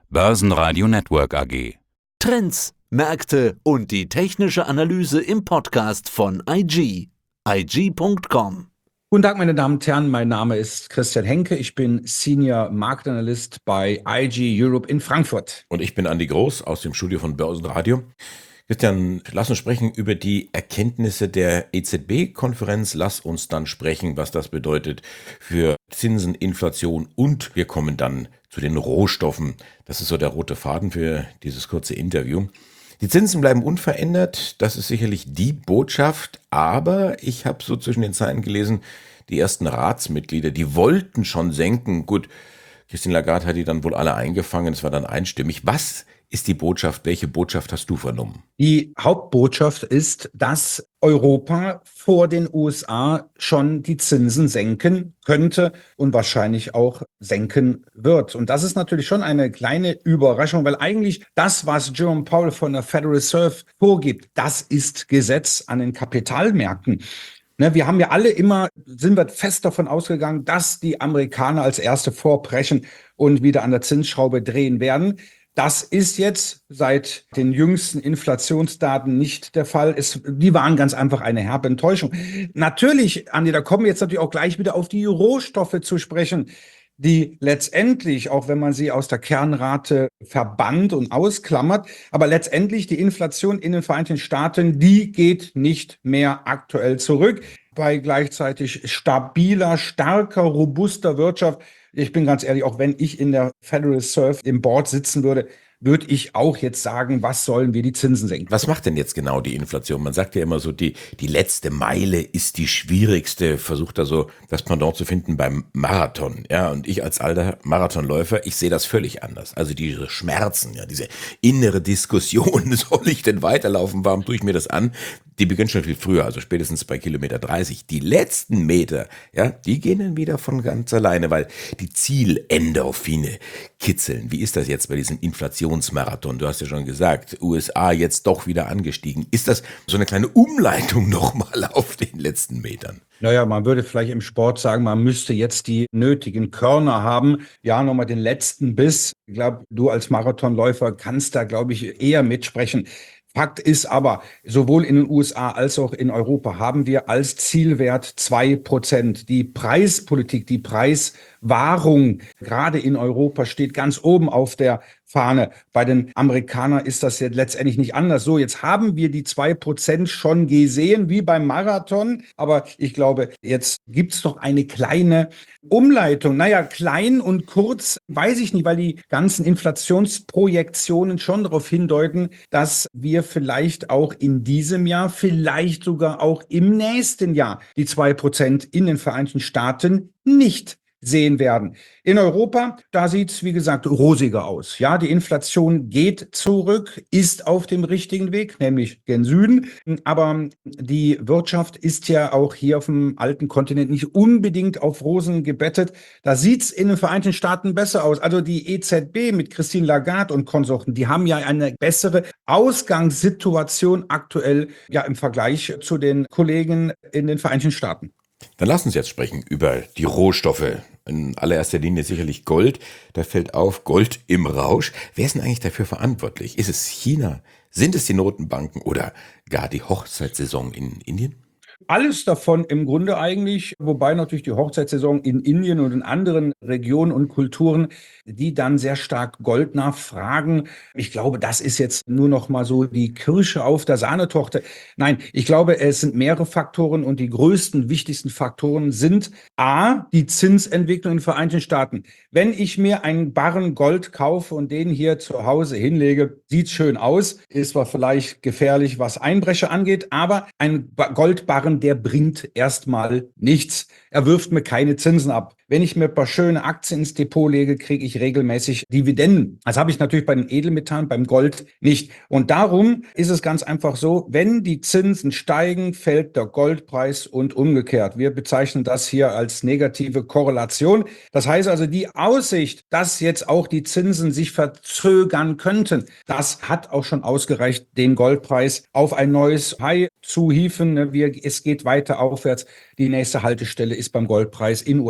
Börsenradio Network AG. Trends, Märkte und die technische Analyse im Podcast von IG. IG.com. Guten Tag, meine Damen und Herren, mein Name ist Christian Henke. Ich bin Senior Marktanalyst bei IG Europe in Frankfurt. Und ich bin Andi Groß aus dem Studio von Börsenradio. Christian, lass uns sprechen über die Erkenntnisse der EZB-Konferenz. Lass uns dann sprechen, was das bedeutet für Zinsen, Inflation und wir kommen dann zu den Rohstoffen. Das ist so der rote Faden für dieses kurze Interview. Die Zinsen bleiben unverändert, das ist sicherlich die Botschaft, aber ich habe so zwischen den Zeilen gelesen, die ersten Ratsmitglieder, die wollten schon senken. Gut, Christine Lagarde hat die dann wohl alle eingefangen, es war dann einstimmig. Was ist die Botschaft? Welche Botschaft hast du vernommen? Die Hauptbotschaft ist, dass Europa vor den USA schon die Zinsen senken könnte und wahrscheinlich auch senken wird. Und das ist natürlich schon eine kleine Überraschung, weil eigentlich das, was Jerome Powell von der Federal Reserve vorgibt, das ist Gesetz an den Kapitalmärkten. Wir haben ja alle sind wir fest davon ausgegangen, dass die Amerikaner als Erste vorbrechen und wieder an der Zinsschraube drehen werden. Das ist jetzt seit den jüngsten Inflationsdaten nicht der Fall. Die waren ganz einfach eine herbe Enttäuschung. Natürlich, Andi, da kommen wir jetzt natürlich auch gleich wieder auf die Rohstoffe zu sprechen, die letztendlich, auch wenn man sie aus der Kernrate verbannt und ausklammert, aber letztendlich die Inflation in den Vereinigten Staaten, die geht nicht mehr aktuell zurück. Bei gleichzeitig stabiler, starker, robuster Wirtschaft. Ich bin ganz ehrlich, auch wenn ich in der Federal Reserve im Board sitzen würde ich auch jetzt sagen, was sollen wir die Zinsen senken? Was macht denn jetzt genau die Inflation? Man sagt ja immer so, die letzte Meile ist die schwierigste, versucht da so das Pendant zu finden beim Marathon. Ja, und ich als alter Marathonläufer, ich sehe das völlig anders. Also diese Schmerzen, ja, diese innere Diskussion, soll ich denn weiterlaufen, warum tue ich mir das an? Die beginnt schon viel früher, also spätestens bei Kilometer 30. Die letzten Meter, ja, die gehen dann wieder von ganz alleine, weil die Zielendorphine kitzeln. Wie ist das jetzt bei diesem Inflationsmarathon? Du hast ja schon gesagt, USA jetzt doch wieder angestiegen. Ist das so eine kleine Umleitung nochmal auf den letzten Metern? Naja, man würde vielleicht im Sport sagen, man müsste jetzt die nötigen Körner haben. Ja, nochmal den letzten Biss. Ich glaube, du als Marathonläufer kannst da, glaube ich, eher mitsprechen. Fakt ist aber, sowohl in den USA als auch in Europa haben wir als Zielwert 2%. Die Preispolitik, die Preiswahrung, gerade in Europa, steht ganz oben auf der Fahne. Bei den Amerikanern ist das jetzt letztendlich nicht anders. So, jetzt haben wir die 2% schon gesehen, wie beim Marathon. Aber ich glaube, jetzt gibt's doch eine kleine Umleitung. Naja, klein und kurz, weiß ich nicht, weil die ganzen Inflationsprojektionen schon darauf hindeuten, dass wir vielleicht auch in diesem Jahr, vielleicht sogar auch im nächsten Jahr die 2% in den Vereinigten Staaten nicht sehen werden. In Europa, da sieht's, wie gesagt, rosiger aus. Ja, die Inflation geht zurück, ist auf dem richtigen Weg, nämlich gen Süden. Aber die Wirtschaft ist ja auch hier auf dem alten Kontinent nicht unbedingt auf Rosen gebettet. Da sieht's in den Vereinigten Staaten besser aus. Also die EZB mit Christine Lagarde und Konsorten, die haben ja eine bessere Ausgangssituation aktuell, ja, im Vergleich zu den Kollegen in den Vereinigten Staaten. Dann lass uns jetzt sprechen über die Rohstoffe. In allererster Linie sicherlich Gold. Da fällt auf, Gold im Rausch. Wer ist denn eigentlich dafür verantwortlich? Ist es China? Sind es die Notenbanken oder gar die Hochzeitssaison in Indien? Alles davon im Grunde eigentlich, wobei natürlich die Hochzeitssaison in Indien und in anderen Regionen und Kulturen, die dann sehr stark Gold nachfragen. Ich glaube, das ist jetzt nur noch mal so die Kirsche auf der Sahnetorte. Nein, ich glaube, es sind mehrere Faktoren und die größten, wichtigsten Faktoren sind A, die Zinsentwicklung in den Vereinigten Staaten. Wenn ich mir einen Barren Gold kaufe und den hier zu Hause hinlege, sieht schön aus, ist zwar vielleicht gefährlich, was Einbrecher angeht, aber ein Goldbarren, der bringt erstmal nichts. Er wirft mir keine Zinsen ab. Wenn ich mir ein paar schöne Aktien ins Depot lege, kriege ich regelmäßig Dividenden. Das habe ich natürlich bei den Edelmetallen, beim Gold nicht. Und darum ist es ganz einfach so, wenn die Zinsen steigen, fällt der Goldpreis und umgekehrt. Wir bezeichnen das hier als negative Korrelation. Das heißt also, die Aussicht, dass jetzt auch die Zinsen sich verzögern könnten, das hat auch schon ausgereicht, den Goldpreis auf ein neues High zu hieven. Es geht weiter aufwärts. Die nächste Haltestelle ist beim Goldpreis in US-Dollar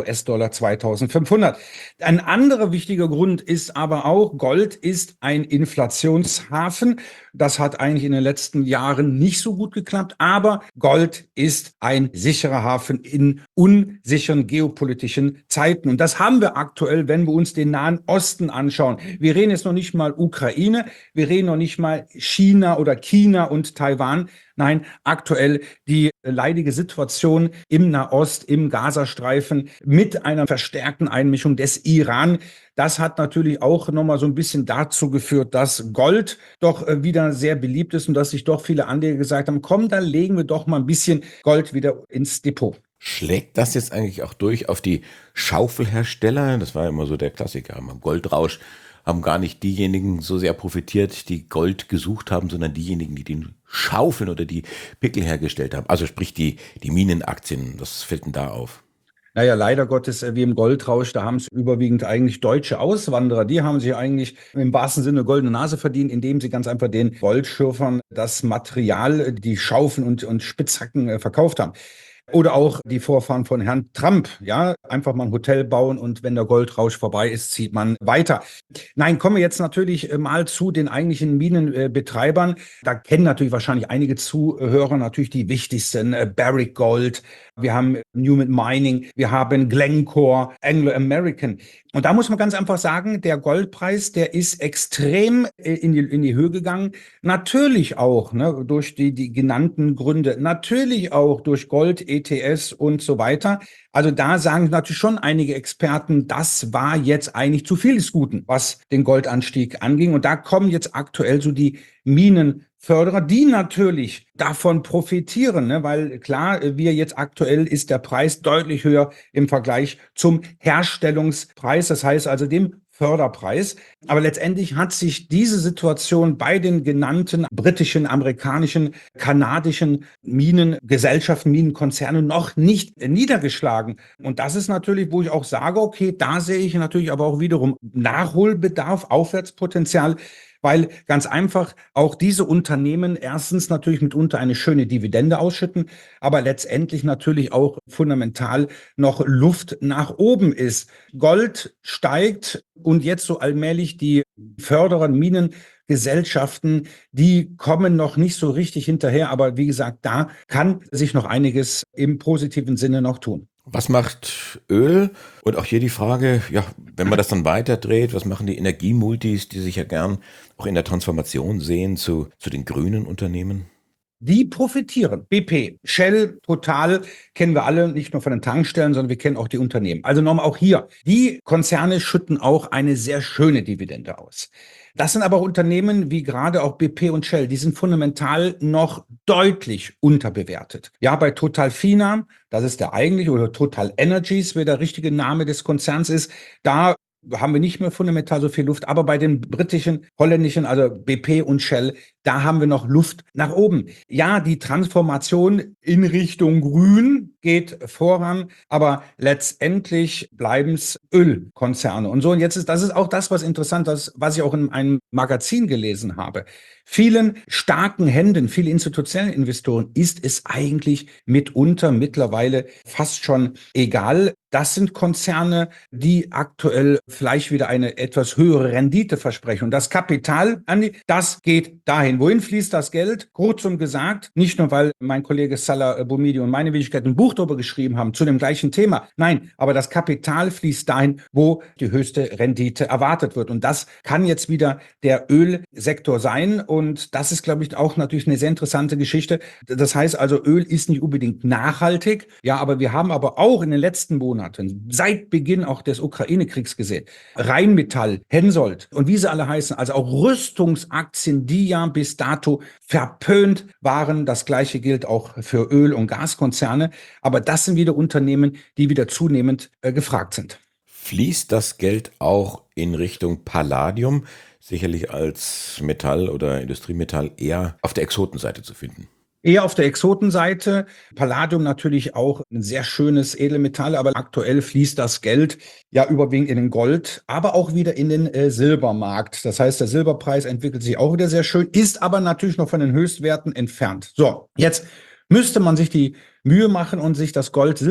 über 2500. Ein anderer wichtiger Grund ist aber auch, Gold ist ein Inflationshafen. Das hat eigentlich in den letzten Jahren nicht so gut geklappt, aber Gold ist ein sicherer Hafen in unsicheren geopolitischen Zeiten. Und das haben wir aktuell, wenn wir uns den Nahen Osten anschauen. Wir reden jetzt noch nicht mal Ukraine, wir reden noch nicht mal China oder China und Taiwan. Nein, aktuell die leidige Situation im Nahost, im Gazastreifen mit einer verstärkten Einmischung des Iran. Das hat natürlich auch nochmal so ein bisschen dazu geführt, dass Gold doch wieder sehr beliebt ist und dass sich doch viele Anleger gesagt haben, komm, dann legen wir doch mal ein bisschen Gold wieder ins Depot. Schlägt das jetzt eigentlich auch durch auf die Schaufelhersteller? Das war ja immer so der Klassiker. Am Goldrausch haben gar nicht diejenigen so sehr profitiert, die Gold gesucht haben, sondern diejenigen, die den Schaufeln oder die Pickel hergestellt haben. Also sprich die Minenaktien. Was fällt denn da auf? Naja, leider Gottes, wie im Goldrausch, da haben es überwiegend eigentlich deutsche Auswanderer. Die haben sich eigentlich im wahrsten Sinne goldene Nase verdient, indem sie ganz einfach den Goldschürfern das Material, die Schaufeln und Spitzhacken verkauft haben. Oder auch die Vorfahren von Herrn Trump, ja, einfach mal ein Hotel bauen und wenn der Goldrausch vorbei ist, zieht man weiter. Nein, kommen wir jetzt natürlich mal zu den eigentlichen Minenbetreibern. Da kennen natürlich wahrscheinlich einige Zuhörer natürlich die wichtigsten, Barrick Gold, wir haben Newmont Mining, wir haben Glencore, Anglo American. Und da muss man ganz einfach sagen, der Goldpreis, der ist extrem in die Höhe gegangen. Natürlich auch durch die genannten Gründe, natürlich auch durch Gold, ETS und so weiter. Also da sagen natürlich schon einige Experten, das war jetzt eigentlich zu viel des Guten, was den Goldanstieg anging. Und da kommen jetzt aktuell so die Minenförderer, die natürlich davon profitieren, weil klar, wir jetzt aktuell ist der Preis deutlich höher im Vergleich zum Herstellungspreis, das heißt also dem Förderpreis. Aber letztendlich hat sich diese Situation bei den genannten britischen, amerikanischen, kanadischen Minengesellschaften, Minenkonzernen noch nicht niedergeschlagen. Und das ist natürlich, wo ich auch sage, okay, da sehe ich natürlich aber auch wiederum Nachholbedarf, Aufwärtspotenzial, weil ganz einfach auch diese Unternehmen erstens natürlich mitunter eine schöne Dividende ausschütten, aber letztendlich natürlich auch fundamental noch Luft nach oben ist. Gold steigt und jetzt so allmählich die Förderer, Minengesellschaften, die kommen noch nicht so richtig hinterher, aber wie gesagt, da kann sich noch einiges im positiven Sinne noch tun. Was macht Öl? Und auch hier die Frage, ja, wenn man das dann weiterdreht, was machen die Energiemultis, die sich ja gern auch in der Transformation sehen zu den grünen Unternehmen? Die profitieren. BP, Shell, Total kennen wir alle, nicht nur von den Tankstellen, sondern wir kennen auch die Unternehmen. Also nochmal auch hier, die Konzerne schütten auch eine sehr schöne Dividende aus. Das sind aber Unternehmen wie gerade auch BP und Shell, die sind fundamental noch deutlich unterbewertet. Ja, bei Total Fina, das ist der eigentliche, oder Total Energies, wer der richtige Name des Konzerns ist, da haben wir nicht mehr fundamental so viel Luft, aber bei den britischen, holländischen, also BP und Shell, da haben wir noch Luft nach oben. Ja, die Transformation in Richtung Grün geht voran, aber letztendlich bleiben es Ölkonzerne. Und so, und das ist auch das, was interessant ist, was ich auch in einem Magazin gelesen habe. Vielen starken Händen, viele institutionellen Investoren ist es eigentlich mitunter mittlerweile fast schon egal. Das sind Konzerne, die aktuell vielleicht wieder eine etwas höhere Rendite versprechen. Und das Kapital, Andi, das geht dahin. Wohin fließt das Geld? Kurzum gesagt, nicht nur, weil mein Kollege Salah Boumidi und meine Wenigkeit ein Buch darüber geschrieben haben, zu dem gleichen Thema. Nein, aber das Kapital fließt dahin, wo die höchste Rendite erwartet wird. Und das kann jetzt wieder der Ölsektor sein. Und das ist, glaube ich, auch natürlich eine sehr interessante Geschichte. Das heißt also, Öl ist nicht unbedingt nachhaltig. Ja, aber wir haben aber auch in den letzten Monaten, seit Beginn auch des Ukraine-Kriegs gesehen, Rheinmetall, Hensoldt und wie sie alle heißen, also auch Rüstungsaktien, die ja bis dato verpönt waren. Das Gleiche gilt auch für Öl- und Gaskonzerne. Aber das sind wieder Unternehmen, die wieder zunehmend gefragt sind. Fließt das Geld auch in Richtung Palladium? Sicherlich als Metall oder Industriemetall eher auf der Exotenseite zu finden. Eher auf der Exotenseite. Palladium natürlich auch ein sehr schönes Edelmetall, aber aktuell fließt das Geld ja überwiegend in den Gold, aber auch wieder in den Silbermarkt. Das heißt, der Silberpreis entwickelt sich auch wieder sehr schön, ist aber natürlich noch von den Höchstwerten entfernt. So, jetzt müsste man sich die Mühe machen und sich das Gold-Silber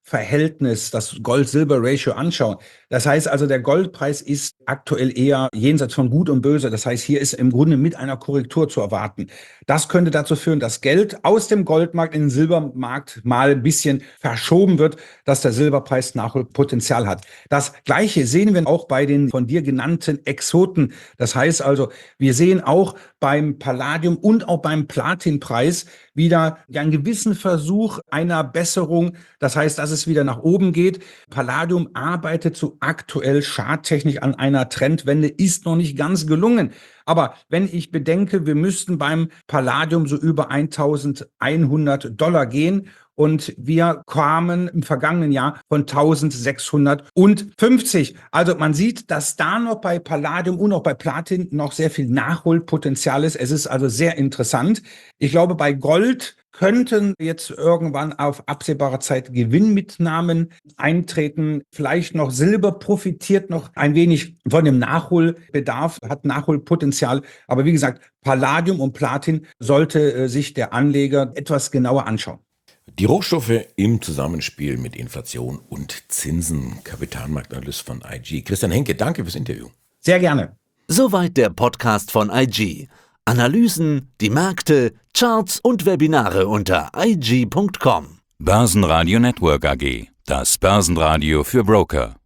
Verhältnis, das Gold-Silber-Ratio anschauen, das heißt also, der Goldpreis ist aktuell eher jenseits von Gut und Böse. Das heißt, hier ist im Grunde mit einer Korrektur zu erwarten. Das könnte dazu führen, dass Geld aus dem Goldmarkt in den Silbermarkt mal ein bisschen verschoben wird, dass der Silberpreis Nachholpotenzial hat. Das Gleiche sehen wir auch bei den von dir genannten Exoten. Das heißt also, wir sehen auch beim Palladium und auch beim Platinpreis wieder einen gewissen Versuch einer Besserung. Das heißt, dass es wieder nach oben geht. Palladium arbeitet so aktuell charttechnisch an einer Trendwende, ist noch nicht ganz gelungen. Aber wenn ich bedenke, wir müssten beim Palladium so über $1.100 gehen und wir kamen im vergangenen Jahr von 1.650. Also man sieht, dass da noch bei Palladium und auch bei Platin noch sehr viel Nachholpotenzial ist. Es ist also sehr interessant. Ich glaube, bei Gold könnten jetzt irgendwann auf absehbare Zeit Gewinnmitnahmen eintreten. Vielleicht noch Silber profitiert noch ein wenig von dem Nachholbedarf, hat Nachholpotenzial. Aber wie gesagt, Palladium und Platin sollte sich der Anleger etwas genauer anschauen. Die Rohstoffe im Zusammenspiel mit Inflation und Zinsen. Kapitalmarktanalyst von IG. Christian Henke, danke fürs Interview. Sehr gerne. Soweit der Podcast von IG. Analysen, die Märkte, Charts und Webinare unter IG.com. Börsenradio Network AG. Das Börsenradio für Broker.